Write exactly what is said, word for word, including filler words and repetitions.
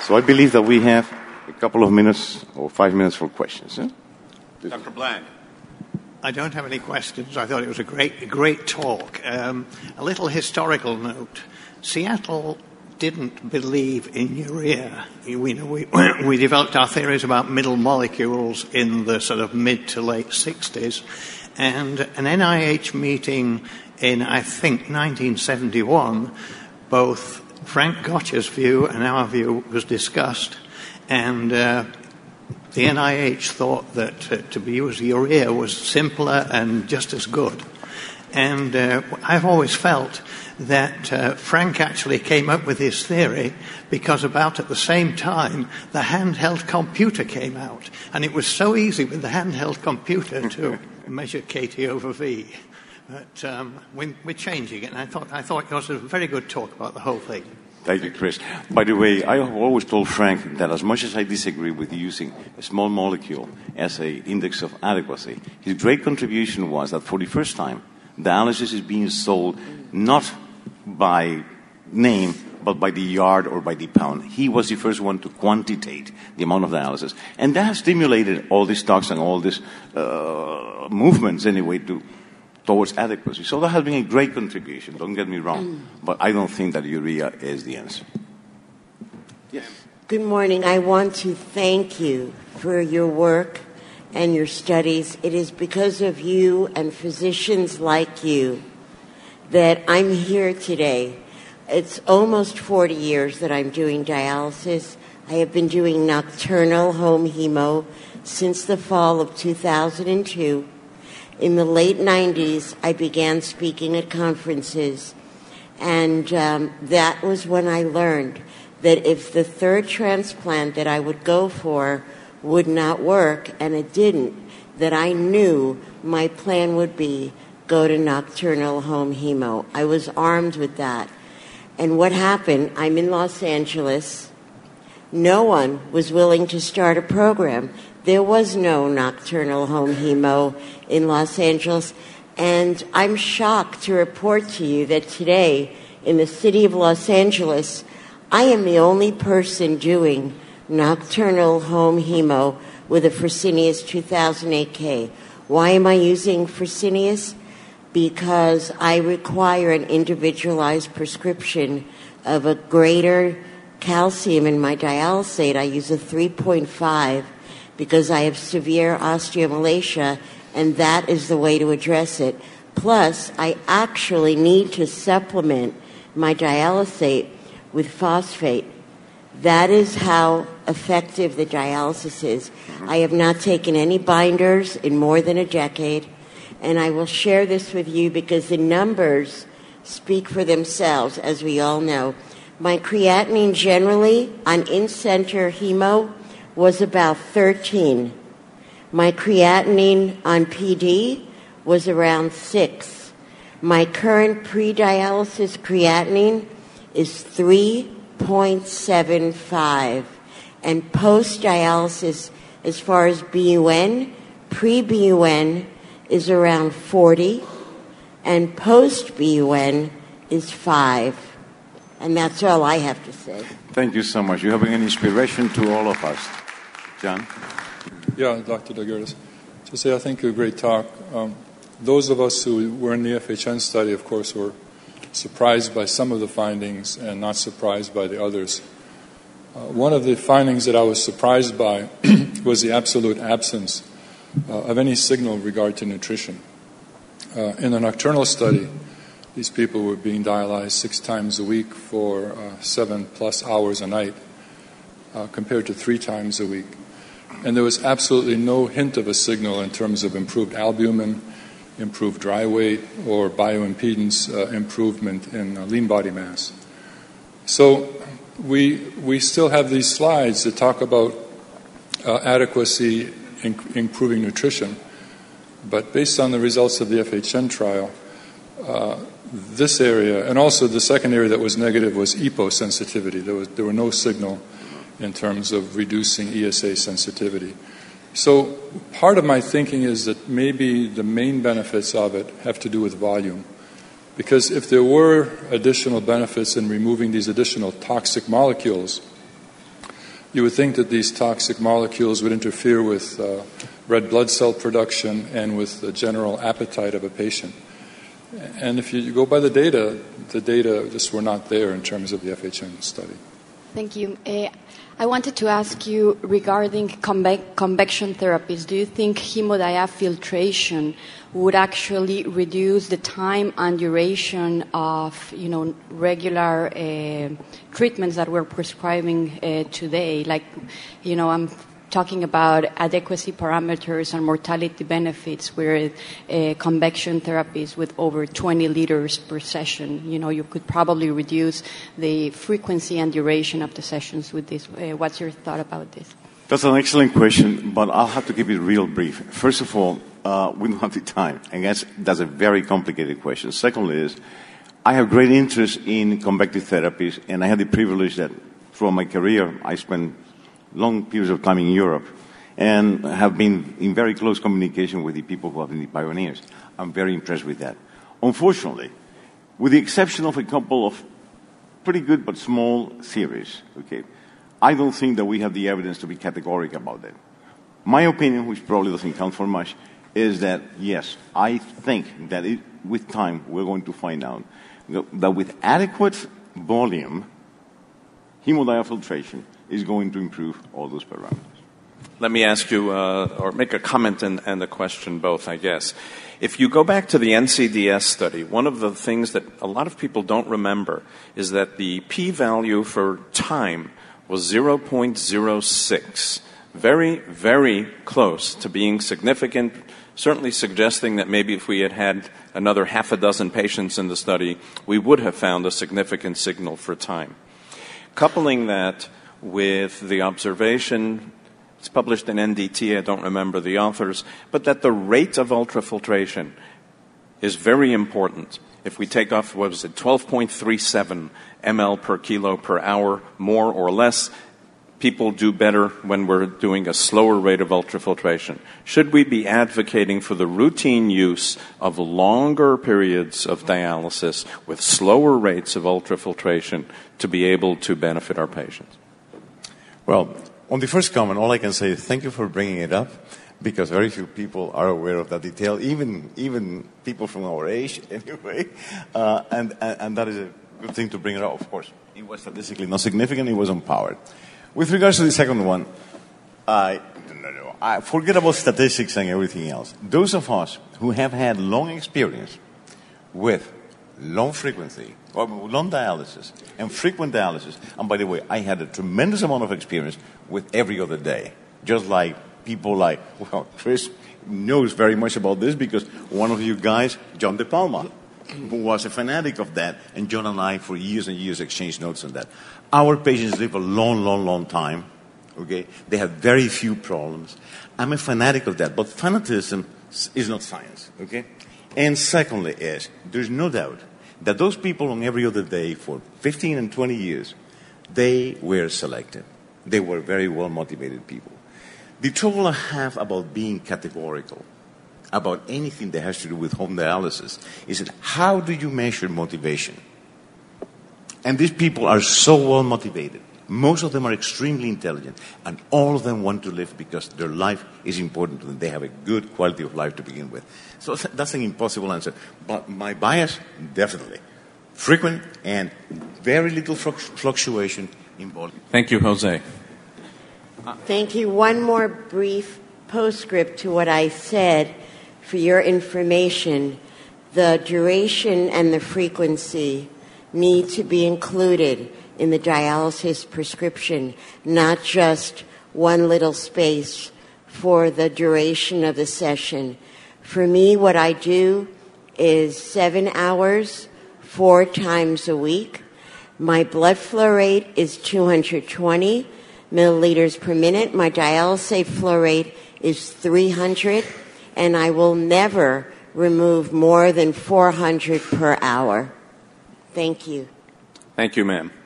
So I believe that we have a couple of minutes or five minutes for questions. Eh? Doctor Bland. I don't have any questions. I thought it was a great, a great talk. Um, a little historical note. Seattle didn't believe in urea. We, know, we, we developed our theories about middle molecules in the sort of mid to late sixties. And an N I H meeting in, I think, nineteen seventy-one, both Frank Gotcha's view and our view was discussed. And uh, the N I H thought that uh, to use urea was simpler and just as good. And uh, I've always felt that uh, Frank actually came up with his theory because about at the same time the handheld computer came out. And it was so easy with the handheld computer to measure K T over V. But um, we, we're changing it. And I thought, I thought it was a very good talk about the whole thing. Thank you, Chris. By the way, I have always told Frank that as much as I disagree with using a small molecule as an index of adequacy, his great contribution was that for the first time, dialysis is being sold not by name, but by the yard or by the pound. He was the first one to quantitate the amount of dialysis. And that has stimulated all these talks and all these uh, movements, anyway, to towards adequacy. So that has been a great contribution, don't get me wrong. But I don't think that urea is the answer. Yes. Good morning. I want to thank you for your work and your studies. It is because of you and physicians like you that I'm here today. It's almost forty years that I'm doing dialysis. I have been doing nocturnal home hemo since the fall of two thousand two. In the late nineties, I began speaking at conferences, and um, that was when I learned that if the third transplant that I would go for would not work, and it didn't, that I knew my plan would be go to nocturnal home hemo. I was armed with that. And what happened, I'm in Los Angeles. No one was willing to start a program. There was no nocturnal home hemo in Los Angeles. And I'm shocked to report to you that today, in the city of Los Angeles, I am the only person doing nocturnal home hemo with a Fresenius two thousand eight K. Why am I using Fresenius? Because I require an individualized prescription of a greater calcium in my dialysate. I use a three point five because I have severe osteomalacia, and that is the way to address it. Plus, I actually need to supplement my dialysate with phosphate. That is how effective the dialysis is. I have not taken any binders in more than a decade, and I will share this with you because the numbers speak for themselves, as we all know. My creatinine generally on in-center hemo was about thirteen. My creatinine on P D was around six. My current pre-dialysis creatinine is three point seven five. And post-dialysis, as far as B U N, pre-B U N is around forty, and post-B U N is five. And that's all I have to say. Thank you so much. You're having an inspiration to all of us. John? Yeah, Doctor Deguirres. To say I think a great talk. Um, those of us who were in the F H N study, of course, were surprised by some of the findings and not surprised by the others. Uh, one of the findings that I was surprised by was the absolute absence uh, of any signal in regard to nutrition. Uh, in the nocturnal study, these people were being dialyzed six times a week for uh, seven plus hours a night, uh, compared to three times a week. And there was absolutely no hint of a signal in terms of improved albumin, improved dry weight, or bioimpedance uh, improvement in uh, lean body mass. So we we still have these slides that talk about uh, adequacy in improving nutrition, but based on the results of the F H N trial, uh, this area, and also the second area that was negative was E P O sensitivity. There was there were no signal in terms of reducing E S A sensitivity. So part of my thinking is that maybe the main benefits of it have to do with volume. Because if there were additional benefits in removing these additional toxic molecules, you would think that these toxic molecules would interfere with uh, red blood cell production and with the general appetite of a patient. And if you go by the data, the data just were not there in terms of the F H N study. Thank you. Uh, I wanted to ask you regarding conve- convection therapies. Do you think hemodiafiltration would actually reduce the time and duration of, you know, regular uh, treatments that we're prescribing uh, today? Like, you know, I'm talking about adequacy parameters and mortality benefits where uh, convection therapies with over twenty liters per session, you know, you could probably reduce the frequency and duration of the sessions with this. Uh, what's your thought about this? That's an excellent question, but I'll have to keep it real brief. First of all, uh, we don't have the time, and that's, that's a very complicated question. Secondly is, I have great interest in convective therapies, and I had the privilege that throughout my career I spent long periods of time in Europe and have been in very close communication with the people who have been the pioneers. I'm very impressed with that. Unfortunately, with the exception of a couple of pretty good but small theories, okay, I don't think that we have the evidence to be categorical about that. My opinion, which probably doesn't count for much, is that, yes, I think that it, with time we're going to find out that with adequate volume, hemodiafiltration is going to improve all those parameters. Let me ask you, uh, or make a comment and, and a question both, I guess. If you go back to the N C D S study, one of the things that a lot of people don't remember is that the p-value for time was zero point zero six. Very, very close to being significant, certainly suggesting that maybe if we had had another half a dozen patients in the study, we would have found a significant signal for time. Coupling that with the observation, it's published in N D T, I don't remember the authors, but that the rate of ultrafiltration is very important. If we take off, what was it, twelve point three seven milliliters per kilo per hour, more or less, people do better when we're doing a slower rate of ultrafiltration. Should we be advocating for the routine use of longer periods of dialysis with slower rates of ultrafiltration to be able to benefit our patients? Well, on the first comment, all I can say is thank you for bringing it up, because very few people are aware of that detail, even even people from our age, anyway. Uh, and, and, and that is a good thing to bring it up, of course. It was statistically not significant, it was unpowered. With regards to the second one, I, no, no, I forget about statistics and everything else. Those of us who have had long experience with long frequency, or long dialysis, and frequent dialysis, and by the way, I had a tremendous amount of experience with every other day, just like people like, well, Chris knows very much about this because one of you guys, John De Palma, who was a fanatic of that, and John and I for years and years exchanged notes on that. Our patients live a long, long, long time, okay? They have very few problems. I'm a fanatic of that, but fanaticism is not science, okay? And secondly is, there's no doubt that those people on every other day for fifteen and twenty years, they were selected. They were very well-motivated people. The trouble I have about being categorical about anything that has to do with home dialysis is that how do you measure motivation? And these people are so well-motivated. Most of them are extremely intelligent, and all of them want to live because their life is important to them. They have a good quality of life to begin with. So that's an impossible answer. But my bias, definitely. Frequent and very little fluctuation in volume. Thank you, Jose. Thank you. One more brief postscript to what I said for your information. The duration and the frequency need to be included in the dialysis prescription, not just one little space for the duration of the session. For me, what I do is seven hours, four times a week. My blood flow rate is two hundred twenty milliliters per minute. My dialysate flow rate is three hundred, and I will never remove more than four hundred per hour. Thank you. Thank you, ma'am.